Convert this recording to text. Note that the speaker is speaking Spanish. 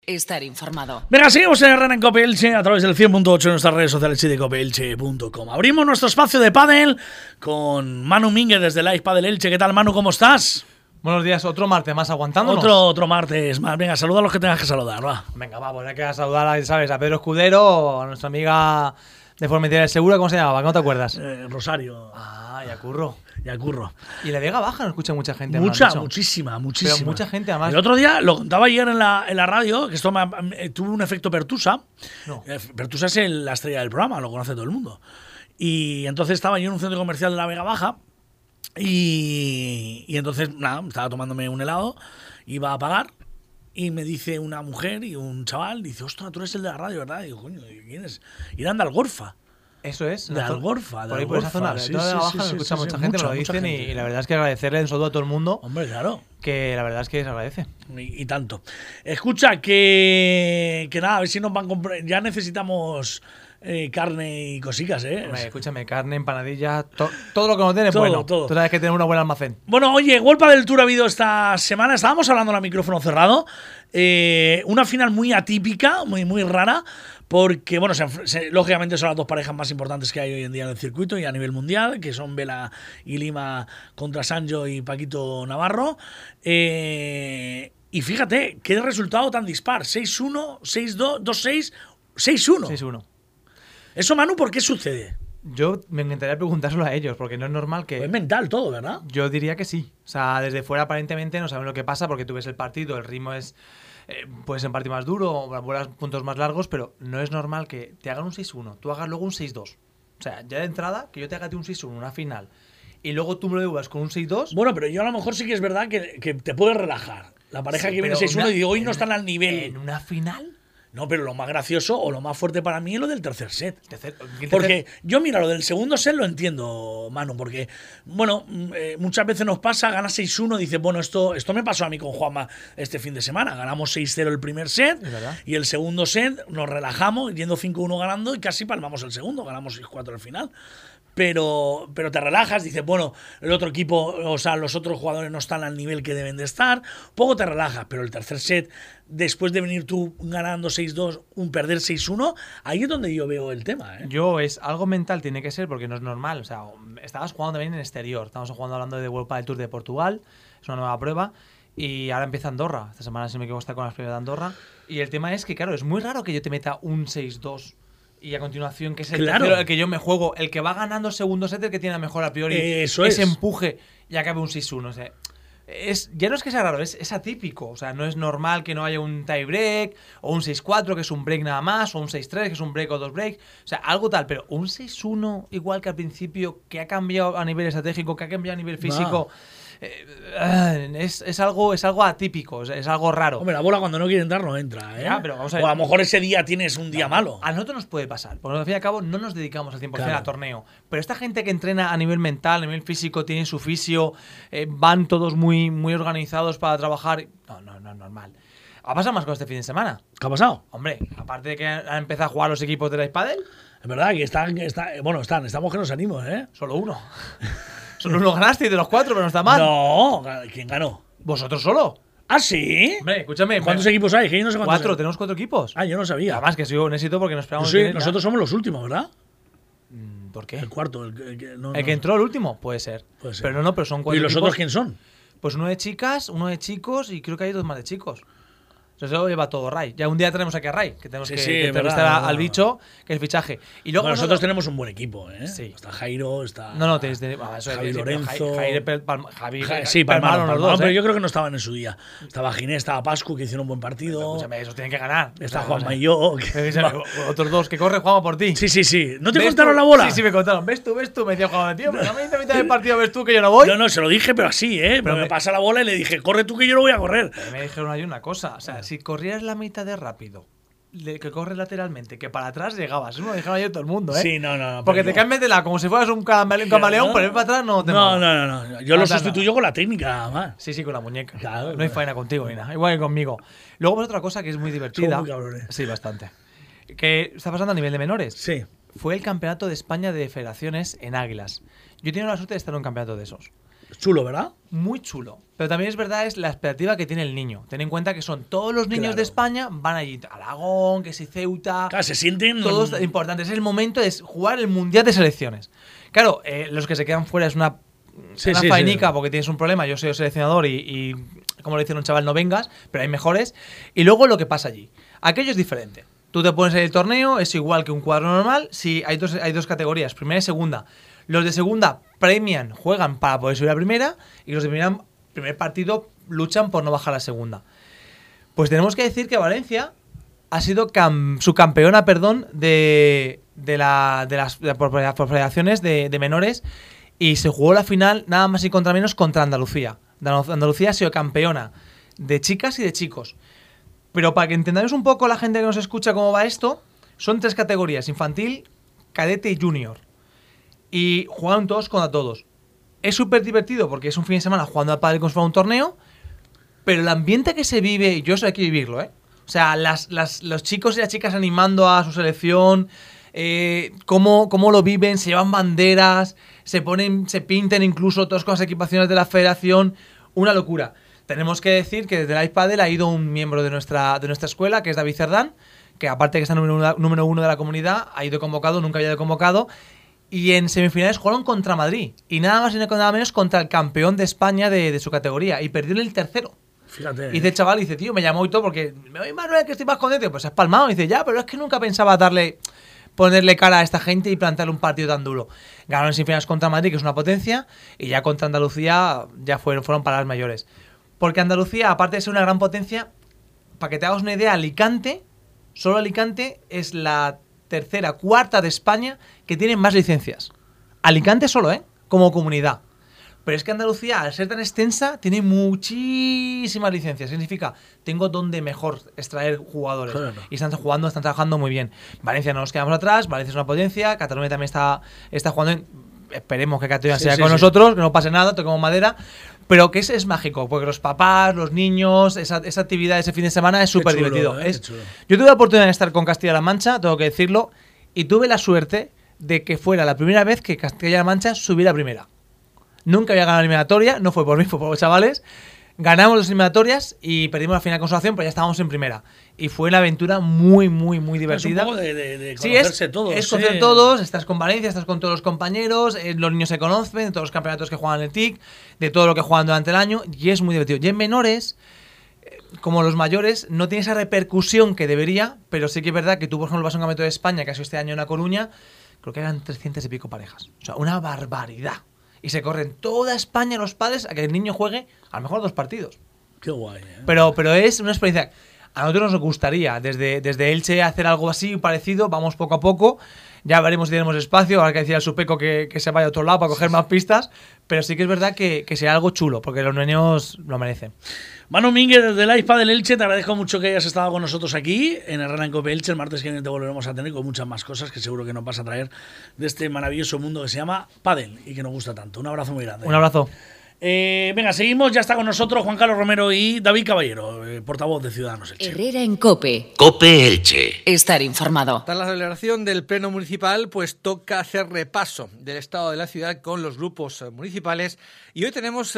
Estar informado. Venga, seguimos en Herrera en Cope Elche a través del 100.8 en nuestras redes sociales y de copeelche.com. Abrimos nuestro espacio de pádel con Manu Mínguez desde Live Padel Elche. ¿Qué tal, Manu? ¿Cómo estás? Buenos días, otro martes más aguantándonos. Otro martes más. Venga, saluda a los que tengas que saludar, va. Venga, vamos, hay que saludar, ¿sabes? A Pedro Escudero, a nuestra amiga de Formentera del Segura, ¿cómo se llamaba? ¿No te acuerdas? Rosario. Ah, y a Curro. Y la Vega Baja no escucha mucha gente. Muchísima. Pero mucha gente, además. El otro día, lo contaba ayer en la radio, que esto tuvo un efecto Pertusa. No. Pertusa es la estrella del programa, lo conoce todo el mundo. Y entonces estaba yo en un centro comercial de la Vega Baja y entonces, nada, estaba tomándome un helado, iba a pagar y me dice una mujer y un chaval, dice, ostras, tú eres el de la radio, ¿verdad? Y digo, coño, ¿quién es? Y eran de Algorfa. Eso es. De Algorfa. Por ahí por esa zona. De toda la Baja nos escucha mucha gente, me lo dicen y la verdad es que agradecerle en saludo a todo el mundo. Hombre, claro. Que la verdad es que se agradece. Y tanto. Escucha, que nada, a ver si nos van a comprar. Ya necesitamos carne y cositas, ¿eh? Hombre, escúchame, carne, empanadilla, todo lo que nos den es bueno. Todo. Tú sabes que tener un buen almacén. Bueno, oye, World Padel Tour ha habido esta semana. Estábamos hablando a micrófono cerrado. Una final muy atípica, muy rara. Porque, bueno, lógicamente son las dos parejas más importantes que hay hoy en día en el circuito y a nivel mundial, que son Vela y Lima contra Sancho y Paquito Navarro. Y fíjate, qué resultado tan dispar. 6-1, 6-2, 2-6, 6-1. 6-1. Eso, Manu, ¿por qué sucede? Yo me encantaría preguntárselo a ellos, porque no es normal que... Pues es mental todo, ¿verdad? Yo diría que sí. O sea, desde fuera aparentemente no saben lo que pasa, porque tú ves el partido, el ritmo es... puede ser un partido más duro, vuelas puntos más largos, pero no es normal que te hagan un 6-1, tú hagas luego un 6-2. O sea, ya de entrada, que yo te haga un 6-1, una final, y luego tú me lo devuelvas con un 6-2. Bueno, pero yo a lo mejor sí que es verdad que te puedes relajar. La pareja sí, que viene 6-1 y digo, hoy no están al nivel. ¿En una final? No, pero lo más gracioso o lo más fuerte para mí es lo del tercer set. Porque yo, mira, lo del segundo set lo entiendo, Manu, porque, bueno, muchas veces nos pasa, gana 6-1, dice, bueno, esto me pasó a mí con Juanma este fin de semana. Ganamos 6-0 el primer set y el segundo set nos relajamos, yendo 5-1 ganando y casi palmamos el segundo, ganamos 6-4 al final. Pero te relajas, dices, bueno, el otro equipo, o sea, los otros jugadores no están al nivel que deben de estar, poco te relajas, pero el tercer set, después de venir tú ganando 6-2, un perder 6-1, ahí es donde yo veo el tema, ¿eh? Es algo mental, tiene que ser, porque no es normal, o sea, estabas jugando también en exterior, estamos jugando hablando de World Padel Tour de Portugal, es una nueva prueba, y ahora empieza Andorra, esta semana si no me equivoco está con las pruebas de Andorra, y el tema es que, claro, es muy raro que yo te meta un 6-2, y a continuación, que es el tercero, el que yo me juego, el que va ganando el segundo set, el que tiene mejor a priori ese empuje y acabe un 6-1. O sea, ya no es que sea raro, es atípico. O sea, no es normal que no haya un tie break, o un 6-4, que es un break nada más, o un 6-3, que es un break o dos breaks. O sea, algo tal, pero un 6-1, igual que al principio, que ha cambiado a nivel estratégico, que ha cambiado a nivel físico. Es algo atípico, es algo raro. Hombre, la bola cuando no quiere entrar no entra, ¿eh? Pero vamos a ver. O a lo mejor ese día tienes un día malo. A nosotros nos puede pasar, porque al fin y al cabo no nos dedicamos al 100% al torneo. Pero esta gente que entrena a nivel mental, a nivel físico, tiene su fisio, van todos muy organizados para trabajar. No, normal. ¿Ha pasado más con este fin de semana? ¿Qué ha pasado? Hombre, aparte de que han empezado a jugar los equipos de la Padel. Es verdad que estamos que nos animamos, ¿eh? Solo uno. Solo uno ganasteis de los 4, pero no está mal. No, ¿quién ganó? ¿Vosotros solo? ¿Ah, sí? Hombre, escúchame. ¿Cuántos equipos hay? Que yo no sé cuántos 4, tenemos 4 equipos. Ah, yo no sabía. Además que ha sido un éxito porque nos esperamos. Sí, nosotros somos los últimos, ¿verdad? ¿Por qué? El cuarto. ¿El que entró el último? Puede ser. Pero son 4 ¿Y los equipos. otros quién son? Pues uno de chicas, uno de chicos y creo que hay 2 más de chicos. Eso lo lleva todo Ray. Ya un día tenemos aquí a Ray, que tenemos que entrevistar al bicho, que es el fichaje. Y luego nosotros tenemos un buen equipo, ¿eh? Sí. Está Jairo, está. Javi Lorenzo. Sí, palmaron los dos. Pero yo creo que no estaban en su día. Estaba Ginés, estaba Pascu, que hicieron un buen partido. Pero, escúchame, esos tienen que ganar. Está Juanma y yo. Otros 2, que corre Juanma por ti. Sí. ¿No te contaron la bola? Sí, me contaron. ¿Ves tú? Me decía Juanma, tío, pero no me dice a mitad del partido, ¿ves tú que yo no voy? No, se lo dije, pero así, ¿eh? Pero me pasa la bola y le dije, corre tú que yo no voy a correr. Me dijeron ahí una cosa. O sea, si corrieras la mitad de rápido, que corres lateralmente, que para atrás llegabas. Eso me lo dijeron ayer todo el mundo, ¿eh? Sí, no. Porque te cambias de lado como si fueras un camaleón, pero ir para atrás no te mola. No. Yo lo sustituyo con la técnica, nada más. Sí, con la muñeca. Claro, no hay faena contigo ni nada. Igual que conmigo. Luego, pues otra cosa que es muy divertida. Son muy cabrones. Sí, bastante. Que está pasando a nivel de menores. Sí. Fue el campeonato de España de federaciones en Águilas. Yo he tenido la suerte de estar en un campeonato de esos. Chulo, ¿verdad? Muy chulo. Pero también es verdad, es la expectativa que tiene el niño. Ten en cuenta que son todos los niños de España, van allí, Aragón, que si Ceuta. Claro, se sienten. Todos importantes. Es el momento de jugar el Mundial de Selecciones. Claro, los que se quedan fuera es una fainica porque tienes un problema. Yo soy el seleccionador y como le dicen a un chaval, no vengas, pero hay mejores. Y luego lo que pasa allí. Aquello es diferente. Tú te pones en el torneo, es igual que un cuadro normal. Sí, hay dos categorías, primera y segunda. Los de segunda premian, juegan para poder subir a primera, y los de primer partido luchan por no bajar a segunda. Pues tenemos que decir que Valencia ha sido subcampeona, de las federaciones de menores, y se jugó la final nada más y contra menos contra Andalucía. Andalucía ha sido campeona de chicas y de chicos. Pero para que entendáis un poco la gente que nos escucha cómo va esto, son 3 categorías: infantil, cadete y junior. Y jugaron todos contra todos. Es súper divertido porque es un fin de semana jugando al pádel como si fuera un torneo, pero el ambiente que se vive, yo eso hay que vivirlo, ¿eh? O sea, los chicos y las chicas animando a su selección, cómo lo viven, se llevan banderas, se pintan incluso todos con las equipaciones de la federación, una locura. Tenemos que decir que desde el iPadel ha ido un miembro de nuestra escuela, que es David Cerdán, que aparte de que está número 1 de la comunidad, ha ido convocado, nunca había ido convocado. Y en semifinales jugaron contra Madrid. Y nada más y nada menos contra el campeón de España de su categoría. Y perdió en el tercero. Fíjate. Y dice el chaval, dice, tío, me llamó y todo porque me voy Manuel, que estoy más contento. Pues has palmado. Y dice, ya, pero es que nunca pensaba ponerle cara a esta gente y plantearle un partido tan duro. Ganaron en semifinales contra Madrid, que es una potencia. Y ya contra Andalucía ya fueron palabras mayores. Porque Andalucía, aparte de ser una gran potencia, para que te hagas una idea, solo Alicante es la tercera, cuarta de España que tiene más licencias. Alicante solo, como comunidad. Pero es que Andalucía, al ser tan extensa, tiene muchísimas licencias. Significa, tengo donde mejor extraer jugadores. Claro. Y están trabajando muy bien. Valencia no nos quedamos atrás, Valencia es una potencia, Cataluña también está jugando. Esperemos que Cataluña sea con nosotros, que no pase nada, toquemos madera. Pero que es mágico, porque los papás, los niños, esa actividad ese fin de semana es súper divertido. Yo tuve la oportunidad de estar con Castilla-La Mancha, tengo que decirlo, y tuve la suerte de que fuera la primera vez que Castilla-La Mancha subiera a primera. Nunca había ganado la eliminatoria, no fue por mí, fue por los chavales. Ganamos las eliminatorias y perdimos la final de consolación, pero ya estábamos en primera. Y fue una aventura muy, muy, muy divertida. Es un poco de conocerse todos. Es conocer todos, estás con Valencia, estás con todos los compañeros, los niños se conocen, de todos los campeonatos que juegan en el TIC, de todo lo que juegan durante el año, y es muy divertido. Y en menores, como los mayores, no tiene esa repercusión que debería, pero sí que es verdad que tú, por ejemplo, vas a un campeonato de España, que ha sido este año en La Coruña, creo que eran 300 y pico parejas. O sea, una barbaridad. Y se corren toda España los padres a que el niño juegue a lo mejor 2 partidos. Qué guay, Pero es una experiencia. A nosotros nos gustaría desde Elche hacer algo así parecido. Vamos poco a poco. Ya veremos si tenemos espacio. Ahora que decía el Supeco que se vaya a otro lado para coger más pistas. Pero sí que es verdad que será algo chulo, porque los niños lo merecen. Manu Mínguez, desde el iPad del Elche, te agradezco mucho que hayas estado con nosotros aquí en Herrera en Cope Elche. El martes que viene te volveremos a tener con muchas más cosas que seguro que nos vas a traer de este maravilloso mundo que se llama pádel y que nos gusta tanto. Un abrazo muy grande. Un abrazo. Venga, seguimos. Ya está con nosotros Juan Carlos Romero y David Caballero, portavoz de Ciudadanos Elche. Herrera en Cope. Cope Elche. Estar informado. Tras la celebración del Pleno Municipal, pues toca hacer repaso del estado de la ciudad con los grupos municipales. Y hoy tenemos